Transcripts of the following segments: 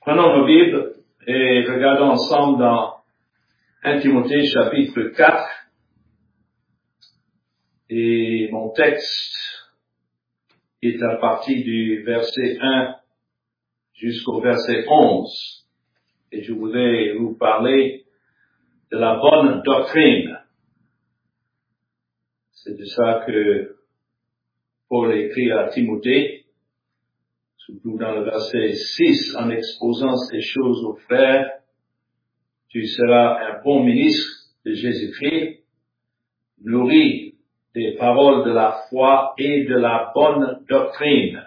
Prenons nos Bibles et regardons ensemble dans 1 Timothée chapitre 4. Et mon texte est à partir du verset 1 jusqu'au verset 11. Et je voudrais vous parler de la bonne doctrine. C'est de ça que Paul écrit à Timothée, surtout dans le verset 6, en exposant ces choses aux frères. Tu seras un bon ministre de Jésus-Christ, nourri des paroles de la foi et de la bonne doctrine.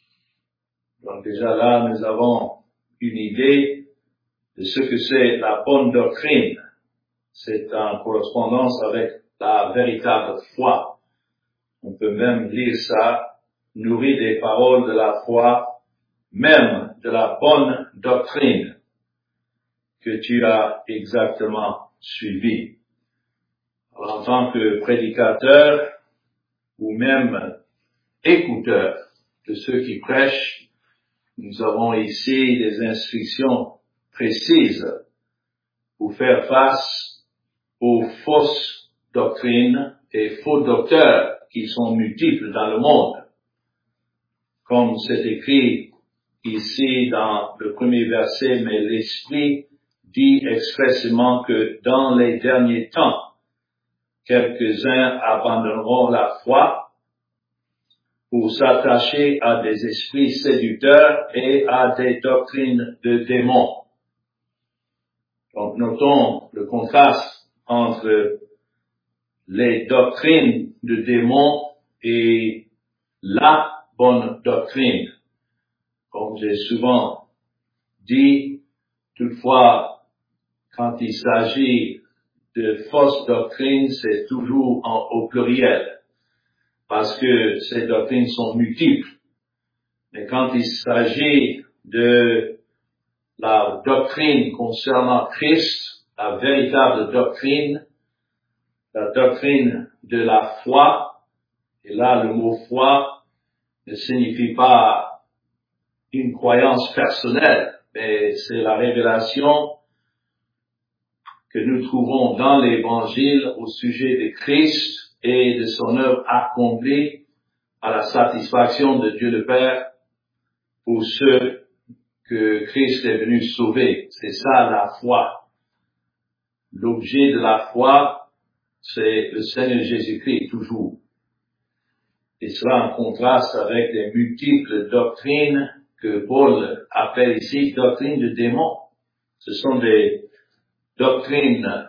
Donc déjà là, nous avons une idée de ce que c'est la bonne doctrine. C'est en correspondance avec la véritable foi. On peut même lire ça, nourri des paroles de la foi, même de la bonne doctrine que tu as exactement suivi. Alors, en tant que prédicateur ou même écouteur de ceux qui prêchent, nous avons ici des instructions précises pour faire face aux fausses doctrines et faux docteurs qui sont multiples dans le monde. Comme c'est écrit ici dans le premier verset, mais l'Esprit dit expressément que dans les derniers temps, quelques-uns abandonneront la foi pour s'attacher à des esprits séducteurs et à des doctrines de démons. Donc, notons le contraste entre les doctrines de démons et la bonne doctrine. Comme j'ai souvent dit, toutefois, quand il s'agit de fausses doctrines, c'est toujours au pluriel, parce que ces doctrines sont multiples. Mais quand il s'agit de la doctrine concernant Christ, la véritable doctrine, la doctrine de la foi, et là le mot foi ne signifie pas une croyance personnelle, mais c'est la révélation que nous trouvons dans l'Évangile au sujet de Christ et de son œuvre accomplie à la satisfaction de Dieu le Père pour ceux que Christ est venu sauver. C'est ça la foi. L'objet de la foi, c'est le Seigneur Jésus-Christ toujours. Et cela en contraste avec les multiples doctrines que Paul appelle ici doctrines de démons. Ce sont des doctrines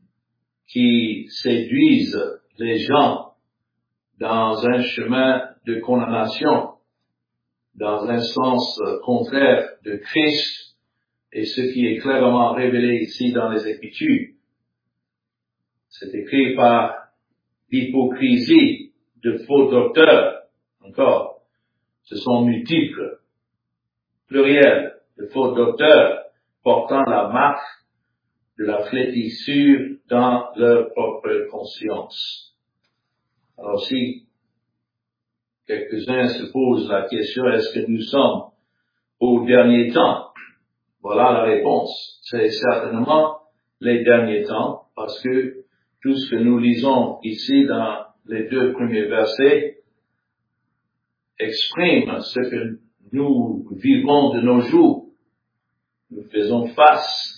qui séduisent les gens dans un chemin de condamnation, dans un sens contraire de Christ et ce qui est clairement révélé ici dans les Écritures. C'est écrit par l'hypocrisie de faux docteurs. Encore, ce sont multiples, pluriels, de faux docteurs portant la marque de la flétrissure dans leur propre conscience. Alors si quelques-uns se posent la question, est-ce que nous sommes au dernier temps? Voilà la réponse. C'est certainement les derniers temps, parce que tout ce que nous lisons ici dans les 2 premiers versets exprime ce que nous vivons de nos jours. Nous faisons face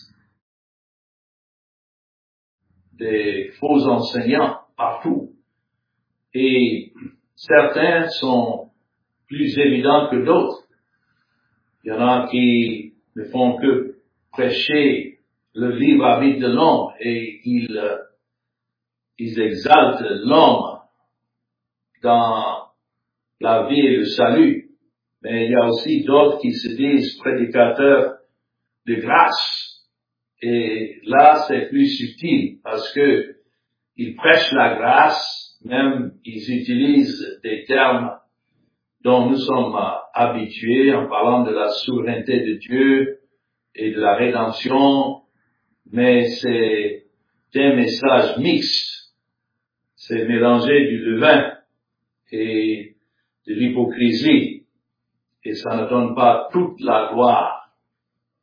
des faux enseignants partout. Et certains sont plus évidents que d'autres. Il y en a qui ne font que prêcher le libre arbitre de l'homme et ils exaltent l'homme dans la vie et le salut. Mais il y a aussi d'autres qui se disent prédicateurs de grâce. Et là, c'est plus subtil parce que ils prêchent la grâce, même ils utilisent des termes dont nous sommes habitués en parlant de la souveraineté de Dieu et de la rédemption, mais c'est un message mixte. C'est mélanger du levain et de l'hypocrisie et ça ne donne pas toute la gloire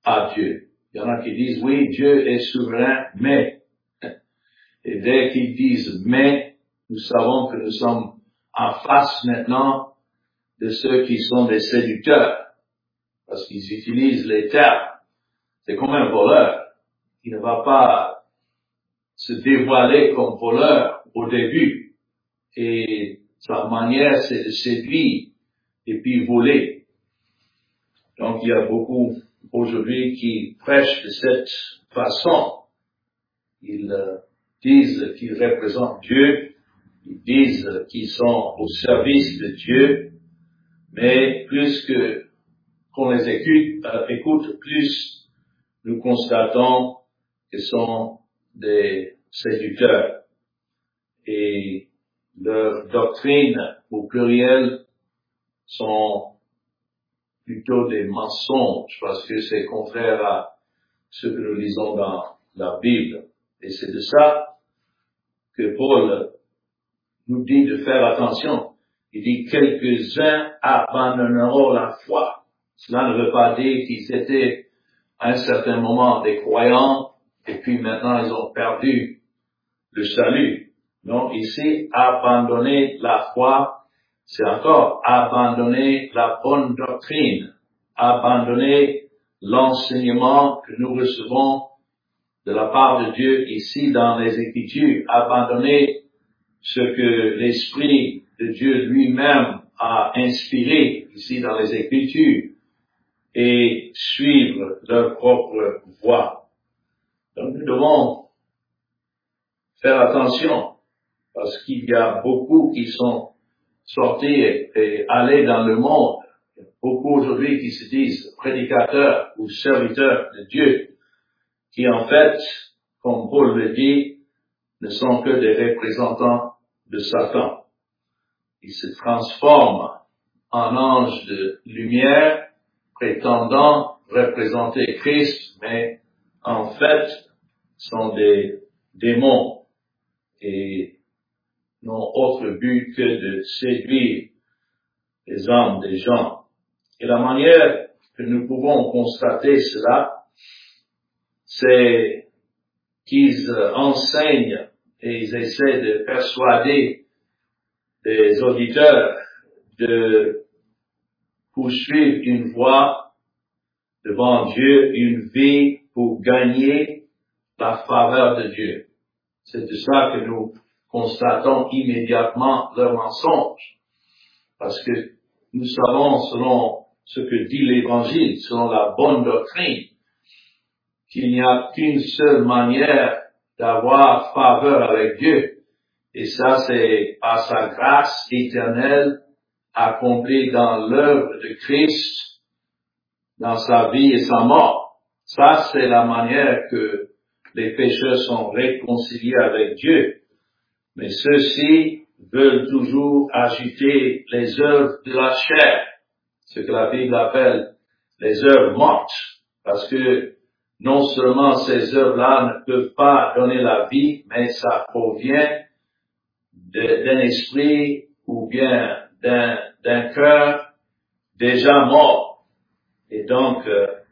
à Dieu. Il y en a qui disent, oui, Dieu est souverain, mais. Et dès qu'ils disent mais, nous savons que nous sommes en face maintenant de ceux qui sont des séducteurs, parce qu'ils utilisent les termes. C'est comme un voleur. Il ne va pas se dévoiler comme voleur au début. Et sa manière, c'est de séduire et puis voler. Donc, il y a beaucoup aujourd'hui qui prêchent de cette façon. Ils disent qu'ils représentent Dieu, ils disent qu'ils sont au service de Dieu, mais plus qu'on les écoute, plus nous constatons qu'ils sont des séducteurs. Et leurs doctrines, au pluriel, sont plutôt des mensonges, parce que c'est contraire à ce que nous lisons dans la Bible. Et c'est de ça que Paul nous dit de faire attention. Il dit, quelques-uns abandonneront la foi. Cela ne veut pas dire qu'ils étaient à un certain moment des croyants, et puis maintenant ils ont perdu le salut. Non, ici, abandonner la foi, c'est encore abandonner la bonne doctrine, abandonner l'enseignement que nous recevons de la part de Dieu ici dans les Écritures, abandonner ce que l'Esprit de Dieu lui-même a inspiré ici dans les Écritures et suivre leur propre voie. Donc nous devons faire attention parce qu'il y a beaucoup qui sont sortis et allés dans le monde. Il y a beaucoup aujourd'hui qui se disent prédicateurs ou serviteurs de Dieu qui en fait, comme Paul le dit, ne sont que des représentants de Satan. Ils se transforment en anges de lumière, prétendant représenter Christ, mais en fait sont des démons et n'ont autre but que de séduire les âmes des gens. Et la manière que nous pouvons constater cela, c'est qu'ils enseignent et ils essaient de persuader des auditeurs de poursuivre une voie devant Dieu, une vie pour gagner la faveur de Dieu. C'est de ça que nous constatons immédiatement leur mensonge. Parce que nous savons, selon ce que dit l'Évangile, selon la bonne doctrine, qu'il n'y a qu'une seule manière d'avoir faveur avec Dieu. Et ça, c'est par sa grâce éternelle accomplie dans l'œuvre de Christ, dans sa vie et sa mort. Ça, c'est la manière que les pécheurs sont réconciliés avec Dieu. Mais ceux-ci veulent toujours agiter les œuvres de la chair, ce que la Bible appelle les œuvres mortes, parce que non seulement ces œuvres-là ne peuvent pas donner la vie, mais ça provient d'un esprit ou bien d'un cœur déjà mort. Et donc,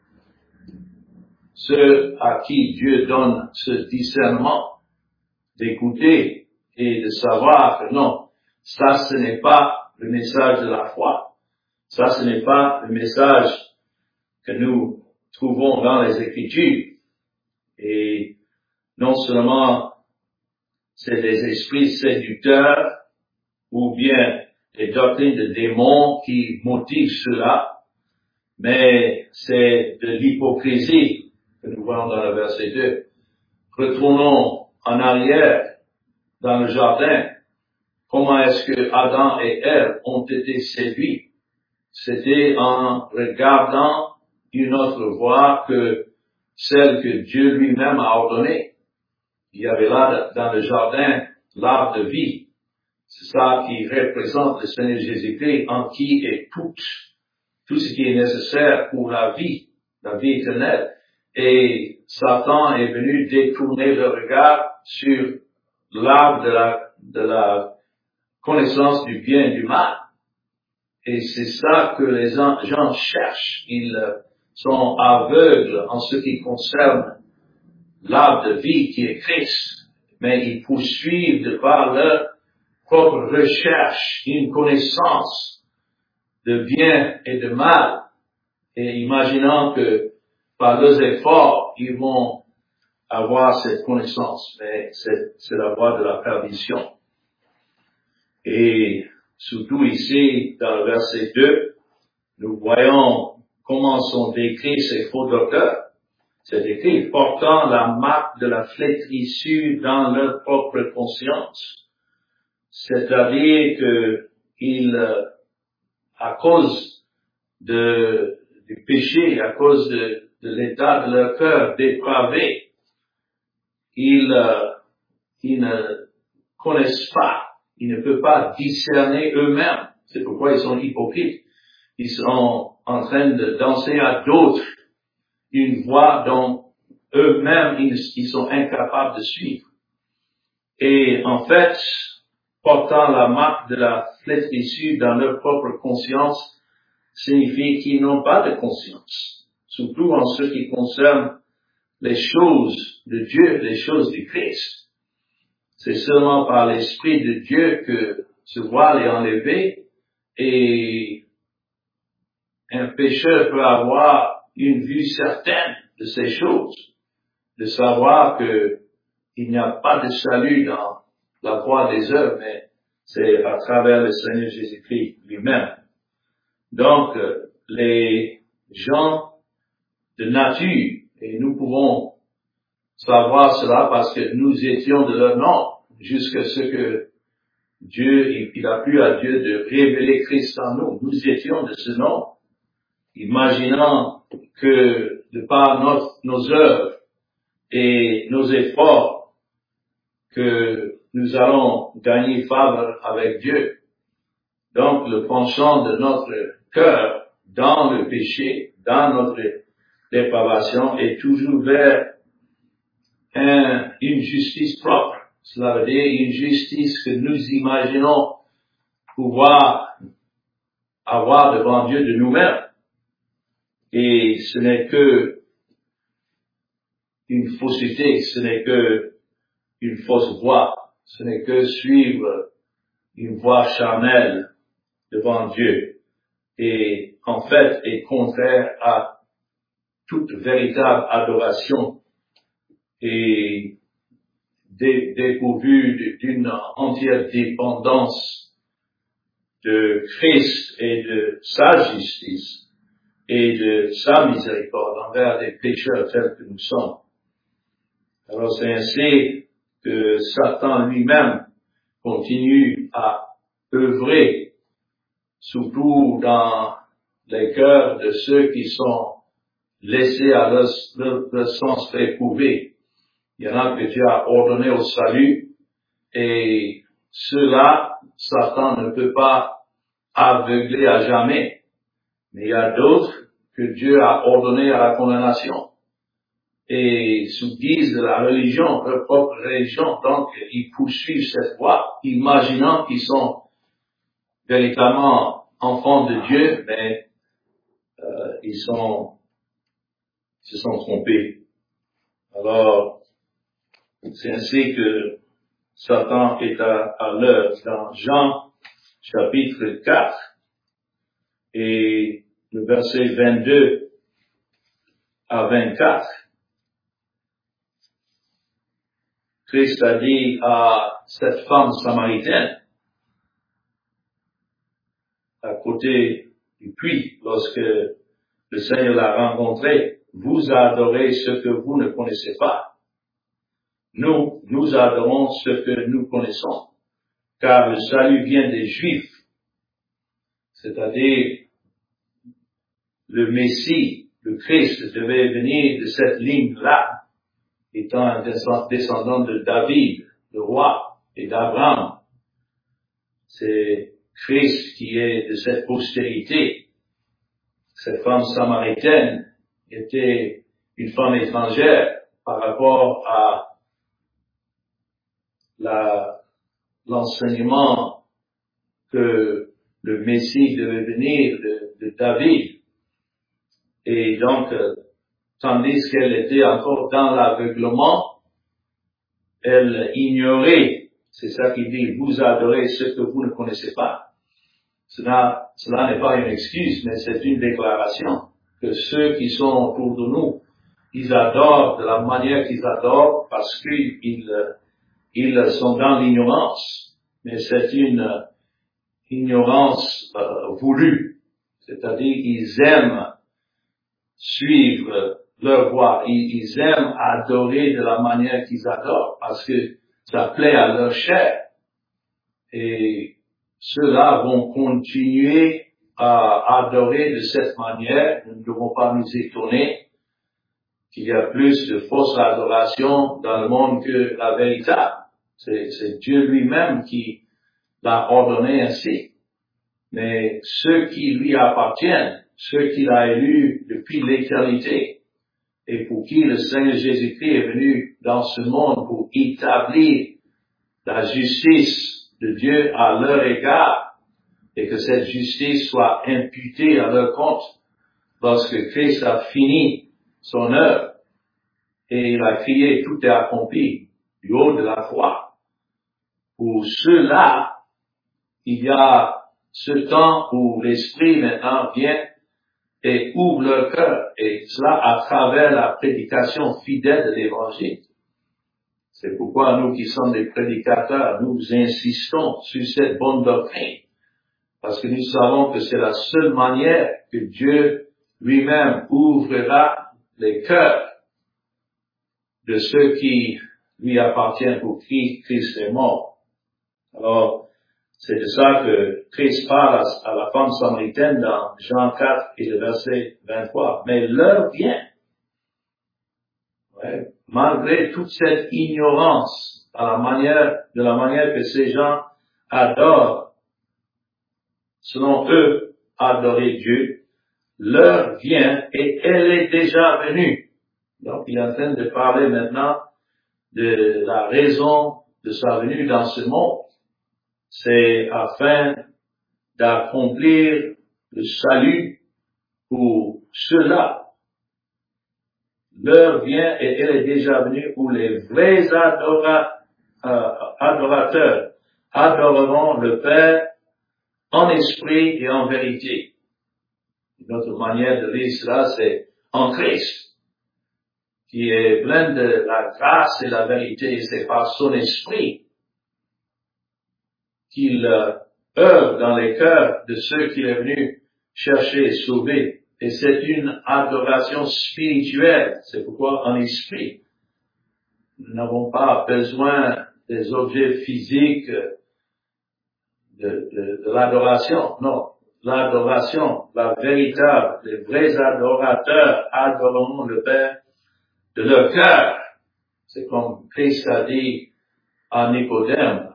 ceux à qui Dieu donne ce discernement d'écouter et de savoir que non, ça ce n'est pas le message de la foi. Ça ce n'est pas le message que nous trouvons dans les Écritures. Et non seulement c'est des esprits séducteurs ou bien des doctrines de démons qui motivent cela, mais c'est de l'hypocrisie que nous voyons dans le verset 2. Retournons en arrière dans le jardin. Comment est-ce que Adam et Ève ont été séduits? C'était en regardant une autre voie que celle que Dieu lui-même a ordonnée. Il y avait là dans le jardin l'arbre de vie. C'est ça qui représente le Seigneur Jésus-Christ en qui est tout ce qui est nécessaire pour la vie éternelle. Et Satan est venu détourner le regard sur l'arbre de la connaissance du bien et du mal. Et c'est ça que les gens cherchent. Ils sont aveugles en ce qui concerne l'arbre de vie qui est Christ, mais ils poursuivent de par leur propre recherche une connaissance de bien et de mal, et imaginant que par leurs efforts, ils vont avoir cette connaissance, mais c'est la voie de la perdition. Et surtout ici, dans le verset 2, nous voyons comment sont décrits ces faux docteurs. C'est écrit portant la marque de la flétrissure dans leur propre conscience. C'est-à-dire que à cause du péché, à cause de l'état de leur cœur dépravé, ils ne connaissent pas, ils ne peuvent pas discerner eux-mêmes. C'est pourquoi ils sont hypocrites. Ils sont en train de danser à d'autres une voie dont eux-mêmes ils sont incapables de suivre. Et en fait, portant la marque de la flétrissure dans leur propre conscience signifie qu'ils n'ont pas de conscience, surtout en ce qui concerne les choses de Dieu, les choses du Christ. C'est seulement par l'Esprit de Dieu que ce voile est enlevé et un pécheur peut avoir une vue certaine de ces choses, de savoir que il n'y a pas de salut dans la voie des œuvres, mais c'est à travers le Seigneur Jésus-Christ lui-même. Donc, les gens de nature, et nous pouvons savoir cela parce que nous étions de leur nom, jusqu'à ce que Dieu, il a plu à Dieu de révéler Christ en nous. Nous étions de ce nom, imaginant que de par nos œuvres et nos efforts, que nous allons gagner faveur avec Dieu. Donc, le penchant de notre cœur dans le péché, dans notre dépravation, est toujours vers une justice propre. Cela veut dire une justice que nous imaginons pouvoir avoir devant Dieu de nous-mêmes. Et ce n'est que une fausseté, ce n'est que une fausse voie, ce n'est que suivre une voie charnelle devant Dieu. Et en fait, est contraire à toute véritable adoration et dépourvu d'une entière dépendance de Christ et de sa justice et de sa miséricorde envers les pécheurs tels que nous sommes. Alors c'est ainsi que Satan lui-même continue à œuvrer, surtout dans les cœurs de ceux qui sont laissés à leur sens éprouvé. Il y en a que Dieu a ordonné au salut, et ceux-là, Satan ne peut pas aveugler à jamais. Mais il y a d'autres que Dieu a ordonné à la condamnation. Et sous guise de la religion, leur propre religion, donc ils poursuivent cette voie, imaginant qu'ils sont véritablement enfants de Dieu, mais ils se sont trompés. Alors, c'est ainsi que Satan est à l'œuvre dans Jean chapitre 4 et le verset 22 à 24. Christ a dit à cette femme samaritaine, à côté du puits, lorsque le Seigneur l'a rencontré, vous adorez ce que vous ne connaissez pas. Nous adorons ce que nous connaissons, car le salut vient des Juifs, c'est-à-dire le Messie, le Christ devait venir de cette ligne-là, étant un descendant de David, le roi, et d'Abraham. C'est Christ qui est de cette postérité. Cette femme samaritaine était une femme étrangère par rapport à l'enseignement que le Messie devait venir de David. Et donc, tandis qu'elle était encore dans l'aveuglement, elle ignorait, c'est ça qu'il dit, vous adorez ce que vous ne connaissez pas. Cela n'est pas une excuse, mais c'est une déclaration que ceux qui sont autour de nous, ils adorent de la manière qu'ils adorent parce qu'ils sont dans l'ignorance. Mais c'est une ignorance voulue, c'est-à-dire ils aiment suivre leur voie, ils aiment adorer de la manière qu'ils adorent parce que ça plaît à leur chair. Et ceux-là vont continuer à adorer de cette manière. Nous ne devons pas nous étonner qu'il y a plus de fausse adoration dans le monde que la véritable. C'est Dieu lui-même qui l'a ordonné ainsi. Mais ceux qui lui appartiennent, ceux qu'il a élus depuis l'éternité, et pour qui le Seigneur Jésus-Christ est venu dans ce monde pour établir la justice de Dieu à leur égard, et que cette justice soit imputée à leur compte lorsque Christ a fini son œuvre, et il a crié, tout est accompli, du haut de la croix. Pour ceux-là, il y a ce temps où l'Esprit maintenant vient et ouvre leur cœur, et cela à travers la prédication fidèle de l'Évangile. C'est pourquoi nous qui sommes des prédicateurs, nous insistons sur cette bonne doctrine, parce que nous savons que c'est la seule manière que Dieu lui-même ouvrira les cœurs de ceux qui lui appartiennent pour qui Christ est mort. Alors, c'est de ça que Christ parle à la femme samaritaine dans Jean 4 et le verset 23. Mais l'heure vient, malgré toute cette ignorance de la manière que ces gens adorent, selon eux, adorer Dieu, l'heure vient et elle est déjà venue. Donc, il est en train de parler maintenant de la raison de sa venue dans ce monde. C'est afin d'accomplir le salut pour ceux-là. L'heure vient et elle est déjà venue où les vrais adorateurs adoreront le Père en esprit et en vérité. Une autre manière de lire cela, c'est en Christ, qui est plein de la grâce et la vérité. C'est par son esprit qu'il œuvre dans les cœurs de ceux qu'il est venu chercher et sauver. Et c'est une adoration spirituelle. C'est pourquoi en esprit, nous n'avons pas besoin des objets physiques de l'adoration. Non, l'adoration, la véritable, les vrais adorateurs adoreront le Père de leur cœur. C'est comme Christ a dit à Nicodème,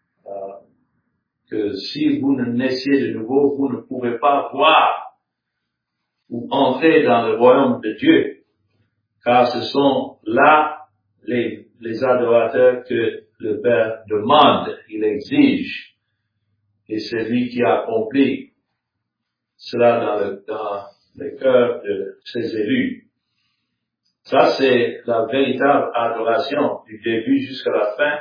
que si vous ne naissiez de nouveau, vous ne pourrez pas voir ou entrer dans le royaume de Dieu, car ce sont là les adorateurs que le Père demande, il exige, et c'est lui qui a accompli cela dans le cœur de ses élus. Ça, c'est la véritable adoration du début jusqu'à la fin.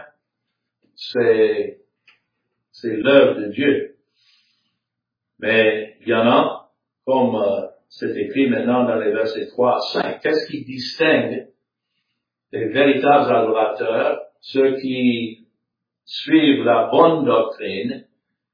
C'est l'œuvre de Dieu. Mais il y en a, comme c'est écrit maintenant dans les versets 3 à 5, qu'est-ce qui distingue les véritables adorateurs, ceux qui suivent la bonne doctrine,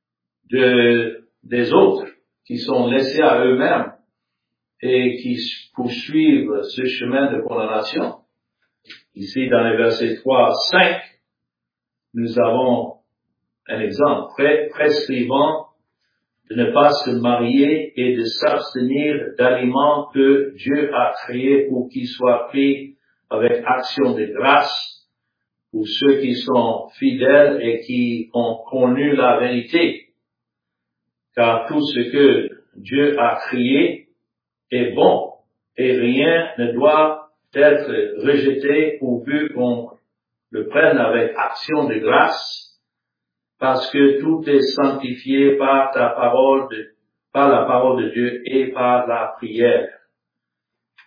des autres, qui sont laissés à eux-mêmes et qui poursuivent ce chemin de condamnation? Ici, dans les versets 3 à 5, nous avons un exemple, prescrivant de ne pas se marier et de s'abstenir d'aliments que Dieu a créés pour qu'ils soient pris avec action de grâce pour ceux qui sont fidèles et qui ont connu la vérité. Car tout ce que Dieu a créé est bon et rien ne doit être rejeté pourvu qu'on le prenne avec action de grâce, parce que tout est sanctifié par la parole de Dieu et par la prière.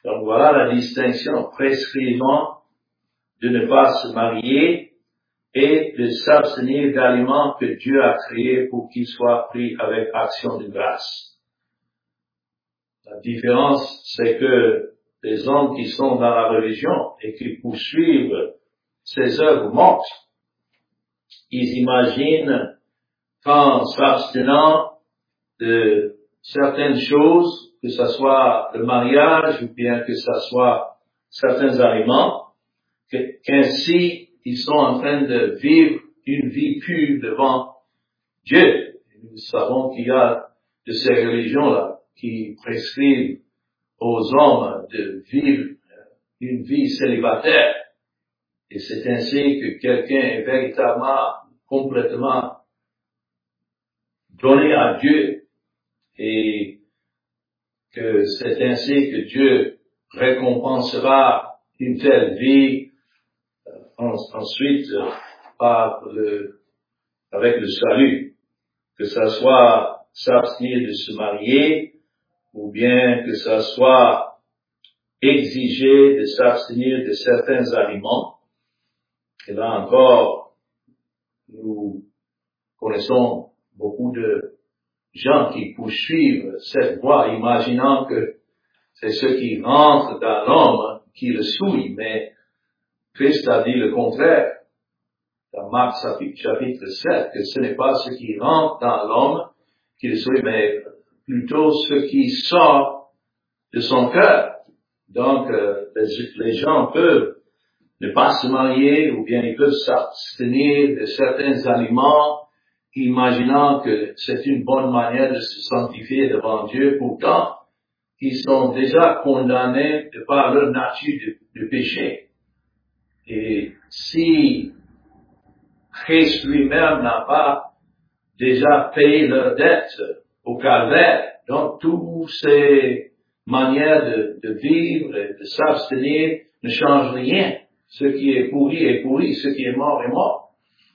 Donc voilà la distinction prescrivant de ne pas se marier et de s'abstenir d'aliments que Dieu a créés pour qu'ils soient pris avec action de grâce. La différence, c'est que les hommes qui sont dans la religion et qui poursuivent ces œuvres mortes, ils imaginent qu'en s'abstenant de certaines choses, que ce soit le mariage ou bien que ce soit certains aliments, qu'ainsi ils sont en train de vivre une vie pure devant Dieu. Nous savons qu'il y a de ces religions-là qui prescrivent aux hommes de vivre une vie célibataire. Et c'est ainsi que quelqu'un est véritablement, complètement donné à Dieu et que c'est ainsi que Dieu récompensera une telle vie ensuite avec le salut, que ça soit s'abstenir de se marier ou bien que ça soit exiger de s'abstenir de certains aliments. Et là encore, nous connaissons beaucoup de gens qui poursuivent cette voie, imaginant que c'est ce qui rentre dans l'homme qui le souille, mais Christ a dit le contraire, dans Marc chapitre 7, que ce n'est pas ce qui rentre dans l'homme qui le souille, mais plutôt ce qui sort de son cœur. Donc, les gens peuvent ne pas se marier, ou bien ils peuvent s'abstenir de certains aliments, imaginant que c'est une bonne manière de se sanctifier devant Dieu. Pourtant, ils sont déjà condamnés de par leur nature de péché. Et si Christ lui-même n'a pas déjà payé leur dette au calvaire, donc toutes ces manières de vivre et de s'abstenir ne changent rien. Ce qui est pourri, ce qui est mort est mort.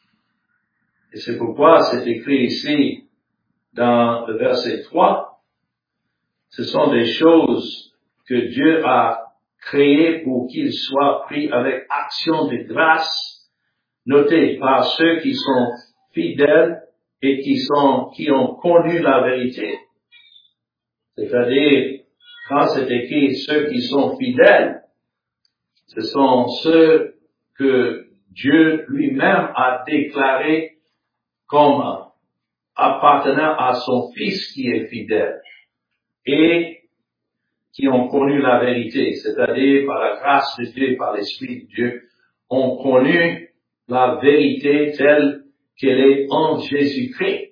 Et c'est pourquoi c'est écrit ici dans le verset 3, ce sont des choses que Dieu a créées pour qu'ils soient pris avec action de grâce, notez par ceux qui sont fidèles et qui ont connu la vérité. C'est-à-dire, quand c'est écrit ceux qui sont fidèles, ce sont ceux que Dieu lui-même a déclarés comme appartenant à son Fils qui est fidèle et qui ont connu la vérité, c'est-à-dire par la grâce de Dieu, par l'Esprit de Dieu, ont connu la vérité telle qu'elle est en Jésus-Christ.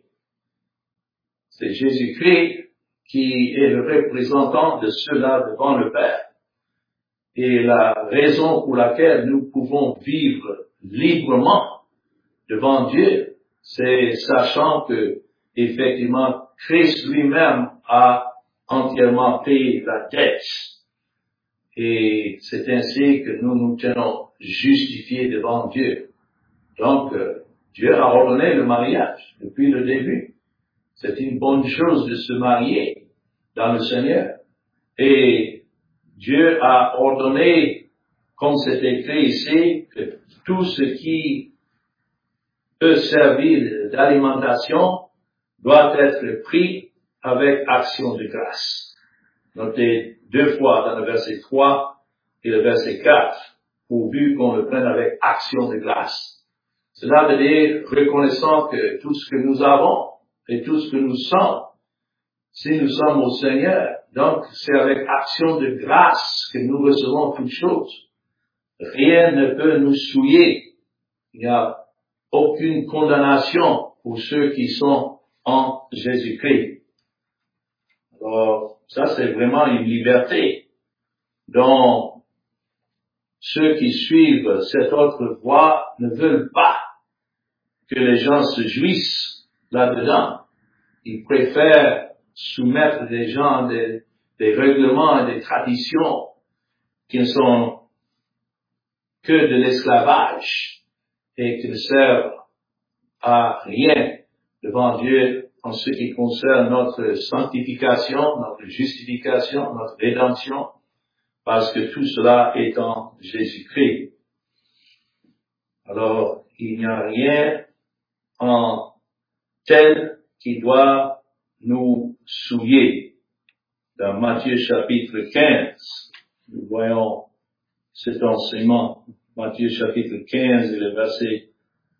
C'est Jésus-Christ qui est le représentant de ceux-là devant le Père. Et la raison pour laquelle nous pouvons vivre librement devant Dieu, c'est sachant que, effectivement, Christ lui-même a entièrement payé la dette. Et c'est ainsi que nous nous tenons justifiés devant Dieu. Donc, Dieu a ordonné le mariage depuis le début. C'est une bonne chose de se marier dans le Seigneur. Et Dieu a ordonné, comme c'est écrit ici, que tout ce qui peut servir d'alimentation doit être pris avec action de grâce. Notez 2 fois dans le verset 3 et le verset 4, pourvu qu'on le prenne avec action de grâce. Cela veut dire reconnaissant que tout ce que nous avons et tout ce que nous sommes, si nous sommes au Seigneur, donc c'est avec action de grâce que nous recevons toutes choses. Rien ne peut nous souiller. Il n'y a aucune condamnation pour ceux qui sont en Jésus-Christ. Alors, ça c'est vraiment une liberté dont ceux qui suivent cette autre voie ne veulent pas que les gens se jouissent là-dedans. Ils préfèrent soumettre les gens des règlements et des traditions qui ne sont que de l'esclavage et qui ne servent à rien devant Dieu en ce qui concerne notre sanctification, notre justification, notre rédemption. parce que tout cela est en Jésus-Christ. Alors, il n'y a rien en tel qui doit nous souiller. Dans Matthieu chapitre 15, nous voyons cet enseignement. Matthieu chapitre 15 et le verset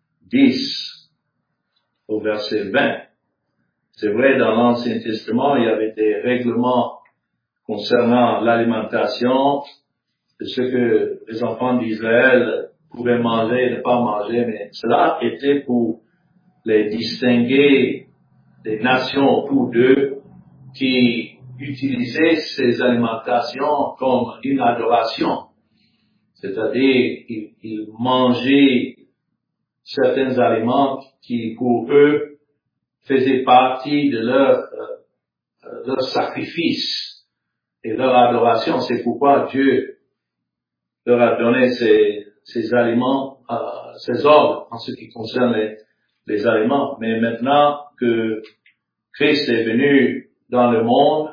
10 au verset 20. C'est vrai, dans l'Ancien Testament, il y avait des règlements concernant l'alimentation, de ce que les enfants d'Israël pouvaient manger et ne pas manger, mais cela était pour les distinguer des nations autour d'eux qui utilisaient ces alimentations comme une adoration. C'est-à-dire, ils mangeaient certains aliments qui, pour eux, faisaient partie de leur sacrifice et leur adoration. C'est pourquoi Dieu leur a donné ces aliments, ces ordres en ce qui concerne les aliments. Mais maintenant que Christ est venu dans le monde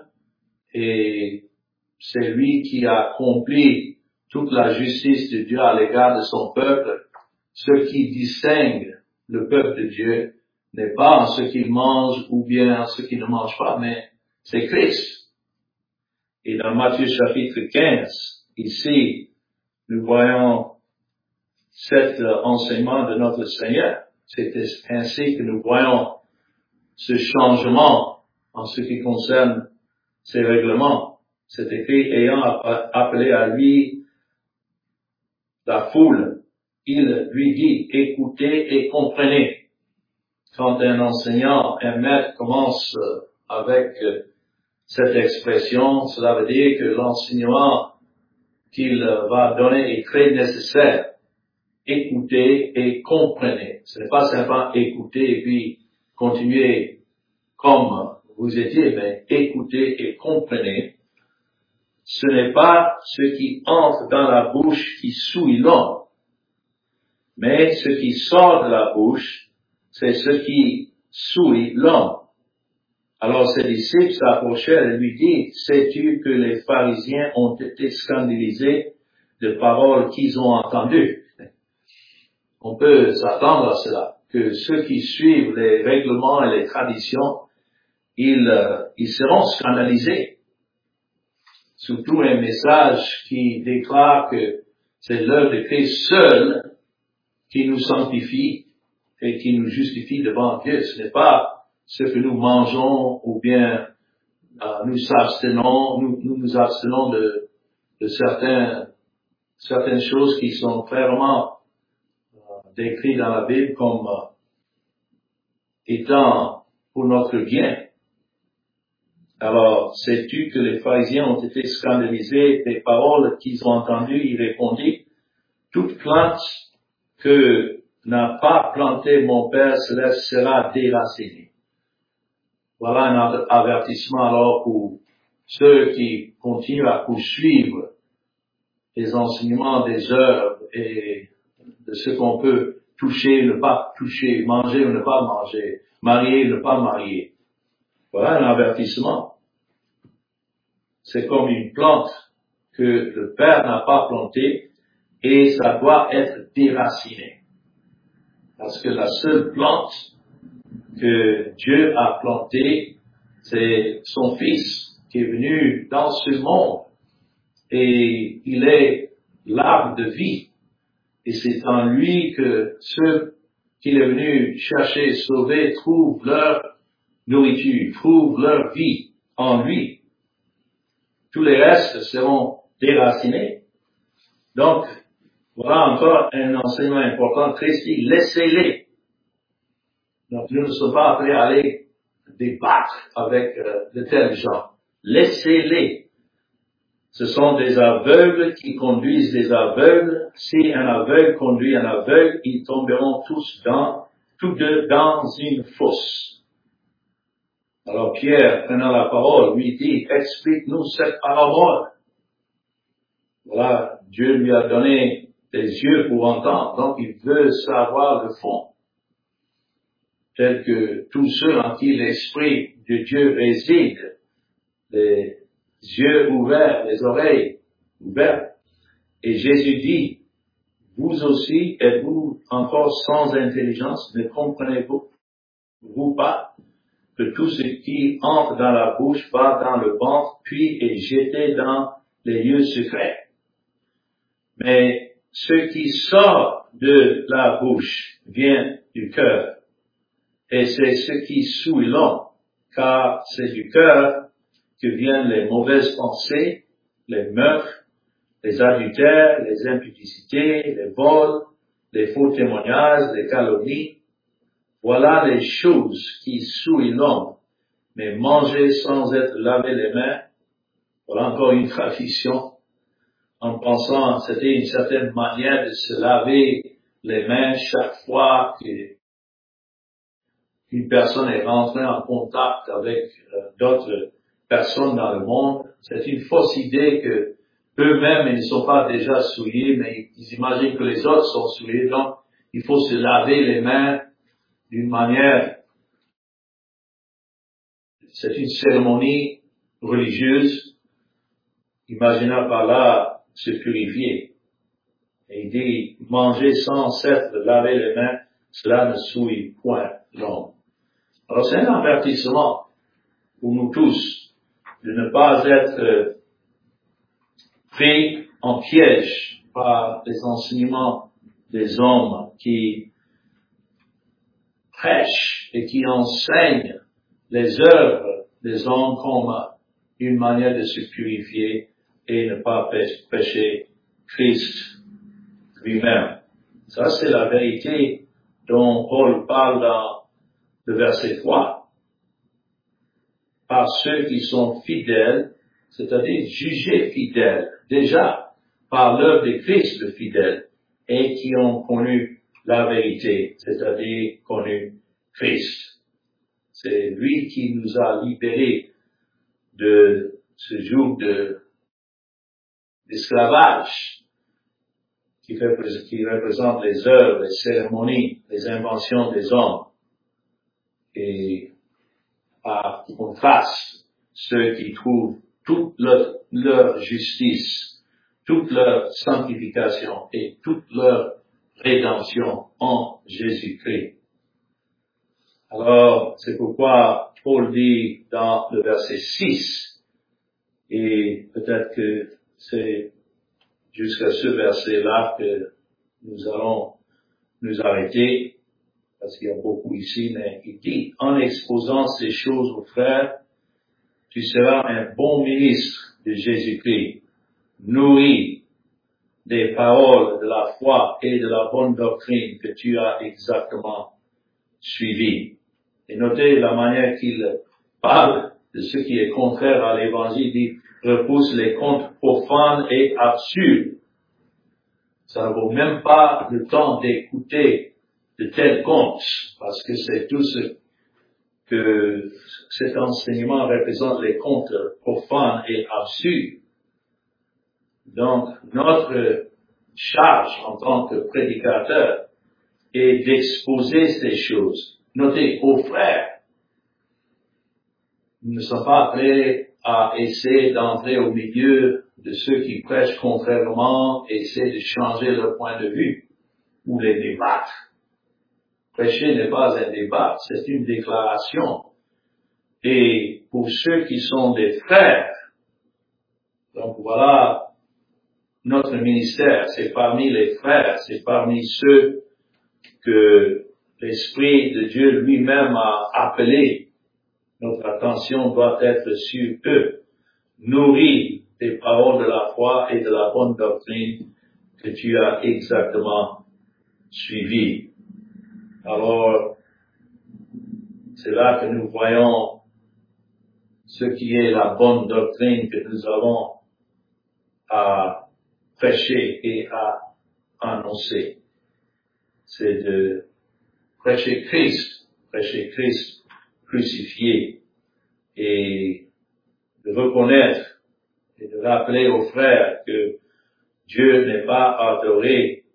et c'est lui qui a accompli toute la justice de Dieu à l'égard de son peuple, ce qui distingue le peuple de Dieu n'est pas en ce qu'il mange ou bien en ce qu'il ne mange pas, mais c'est Christ. Et dans Matthieu chapitre 15, ici, nous voyons cet enseignement de notre Seigneur. C'est ainsi que nous voyons ce changement en ce qui concerne ces règlements. C'est écrit, ayant appelé à lui la foule, il lui dit, écoutez et comprenez. Quand un enseignant, un maître commence avec cette expression, cela veut dire que l'enseignement qu'il va donner est très nécessaire. Écoutez et comprenez. Ce n'est pas simplement écouter et puis continuer comme vous étiez, mais écoutez et comprenez. Ce n'est pas ce qui entre dans la bouche qui souille l'homme, mais ce qui sort de la bouche, c'est ce qui souille l'homme. Alors ses disciples s'approchèrent et lui dirent, sais-tu que les pharisiens ont été scandalisés de paroles qu'ils ont entendues? On peut s'attendre à cela, que ceux qui suivent les règlements et les traditions, ils seront scandalisés. Surtout un message qui déclare que c'est l'œuvre de Christ seul qui nous sanctifie et qui nous justifie devant Dieu. Ce n'est pas ce que nous mangeons ou bien nous nous abstenons de certaines choses qui sont clairement décrites dans la Bible comme étant pour notre bien. Alors, sais-tu que les pharisiens ont été scandalisés des paroles qu'ils ont entendues? Il répondit, toute plante que n'a pas planté mon Père céleste sera déracinée. Voilà un avertissement alors pour ceux qui continuent à poursuivre les enseignements des œuvres et de ce qu'on peut toucher, ne pas toucher, manger ou ne pas manger, marier ou ne pas marier. Voilà un avertissement. C'est comme une plante que le Père n'a pas plantée et ça doit être déraciné. Parce que la seule plante que Dieu a plantée, c'est son Fils qui est venu dans ce monde. Et il est l'arbre de vie. Et c'est en lui que ceux qu'il est venu chercher et sauver trouvent leur nourriture, trouvent leur vie en lui. Tous les restes seront déracinés. Donc, voilà encore un enseignement important. Christ dit, laissez-les. Donc, nous ne sommes pas appelés à aller débattre avec de tels gens. Laissez-les. Ce sont des aveugles qui conduisent des aveugles. Si un aveugle conduit un aveugle, ils tomberont tous deux dans une fosse. Alors Pierre, prenant la parole, lui dit, explique-nous cette parabole. Voilà, Dieu lui a donné des yeux pour entendre, donc il veut savoir le fond. Tel que tous ceux en qui l'Esprit de Dieu réside, les yeux ouverts, les oreilles, ouverte. Et Jésus dit, vous aussi, êtes-vous encore sans intelligence? Ne comprenez-vous pas que tout ce qui entre dans la bouche va dans le ventre, puis est jeté dans les lieux secrets? Mais ce qui sort de la bouche vient du cœur. Et c'est ce qui souille l'homme, car c'est du cœur que viennent les mauvaises pensées, les meurtres, les adultères, les impudicités, les vols, les faux témoignages, les calomnies. Voilà les choses qui souillent l'homme. Mais manger sans être lavé les mains, voilà encore une tradition, en pensant que c'était une certaine manière de se laver les mains chaque fois qu'une personne est rentrée en contact avec d'autres personnes dans le monde. C'est une fausse idée que eux-mêmes, ils ne sont pas déjà souillés, mais ils imaginent que les autres sont souillés. Donc, il faut se laver les mains d'une manière. C'est une cérémonie religieuse, imaginant par là se purifier. Et il dit, manger sans s'être laver les mains, cela ne souille point l'homme. Alors c'est un avertissement pour nous tous de ne pas être pris en piège par les enseignements des hommes qui prêchent et qui enseignent les œuvres des hommes comme une manière de se purifier et ne pas pécher Christ lui-même. Ça, c'est la vérité dont Paul parle dans le verset 3. Par ceux qui sont fidèles, c'est-à-dire jugés fidèles, déjà par l'œuvre de Christ le fidèle, et qui ont connu la vérité, c'est-à-dire connu Christ. C'est lui qui nous a libérés de ce joug d'esclavage qui représente les œuvres, les cérémonies, les inventions des hommes. Et par contraste, ceux qui trouvent toute leur justice, toute leur sanctification et toute leur rédemption en Jésus-Christ. Alors, c'est pourquoi Paul dit dans le verset 6, et peut-être que c'est jusqu'à ce verset-là que nous allons nous arrêter, parce qu'il y a beaucoup ici, mais il dit, en exposant ces choses aux frères, tu seras un bon ministre de Jésus-Christ, nourri des paroles de la foi et de la bonne doctrine que tu as exactement suivies. Et notez la manière qu'il parle de ce qui est contraire à l'évangile, dit, repousse les contes profanes et absurdes. Ça ne vaut même pas le temps d'écouter de tels contes, parce que c'est tout ce que cet enseignement représente, les contes profanes et absurdes. Donc, notre charge en tant que prédicateur est d'exposer ces choses. Notez, aux frères, nous ne sommes pas appelés à essayer d'entrer au milieu de ceux qui prêchent contrairement et essayer de changer leur point de vue ou les débattre. Prêcher n'est pas un débat, c'est une déclaration. Et pour ceux qui sont des frères, donc voilà, notre ministère, c'est parmi les frères, c'est parmi ceux que l'Esprit de Dieu lui-même a appelés. Notre attention doit être sur eux, nourris des paroles de la foi et de la bonne doctrine que tu as exactement suivies. Alors, c'est là que nous voyons ce qui est la bonne doctrine que nous avons à prêcher et à annoncer. C'est de prêcher Christ crucifié, et de reconnaître et de rappeler aux frères que Dieu n'est pas adoré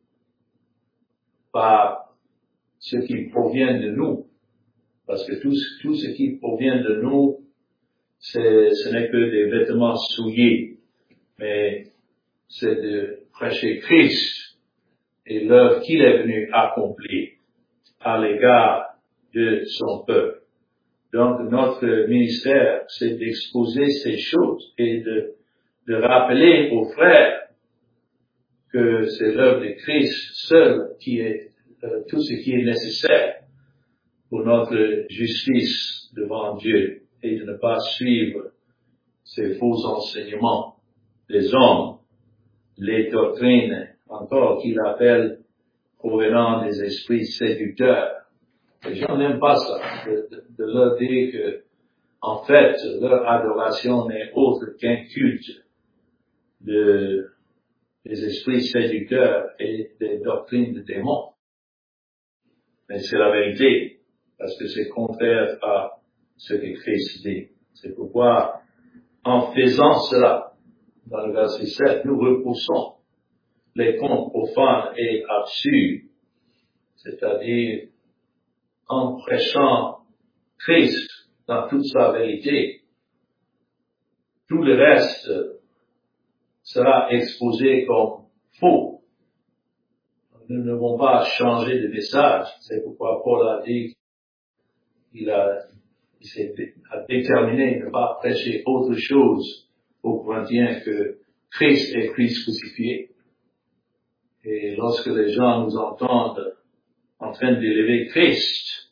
par ce qui provient de nous, parce que tout ce qui provient de nous, ce n'est que des vêtements souillés, mais c'est de prêcher Christ et l'œuvre qu'il est venu accomplir à l'égard de son peuple. Donc, notre ministère, c'est d'exposer ces choses et de rappeler aux frères que c'est l'œuvre de Christ seul qui est tout ce qui est nécessaire pour notre justice devant Dieu et de ne pas suivre ces faux enseignements des hommes, les doctrines encore qu'il appelle provenant des esprits séducteurs. Les gens n'aiment pas ça, de leur dire que, en fait, leur adoration n'est autre qu'un culte des esprits séducteurs et des doctrines de démons. Mais c'est la vérité, parce que c'est contraire à ce que Christ dit. C'est pourquoi, en faisant cela, dans le verset 7, nous repoussons les contes profanes et absurdes, c'est-à-dire en prêchant Christ dans toute sa vérité, tout le reste sera exposé comme faux. Nous ne devons pas changer de message. C'est pourquoi Paul a dit qu'il s'est déterminé de ne pas prêcher autre chose aux Corinthiens que Christ et Christ crucifié. Et lorsque les gens nous entendent en train d'élever Christ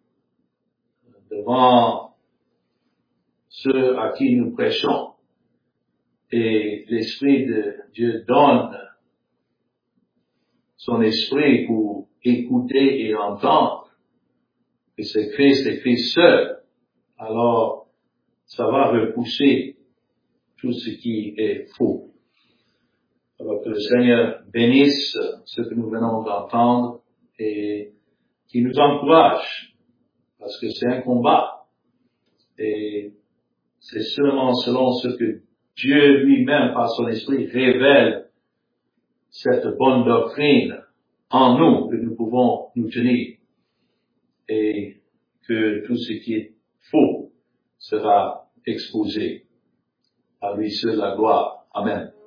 devant ceux à qui nous prêchons, et l'Esprit de Dieu donne son esprit pour écouter et entendre que c'est Christ et Christ seul, alors ça va repousser tout ce qui est faux. Alors que le Seigneur bénisse ce que nous venons d'entendre et qui nous encourage, parce que c'est un combat. Et c'est seulement selon ce que Dieu lui-même, par son esprit, révèle cette bonne doctrine en nous que nous pouvons nous tenir. Et que tout ce qui est faux sera exposé. À lui seul la gloire. Amen.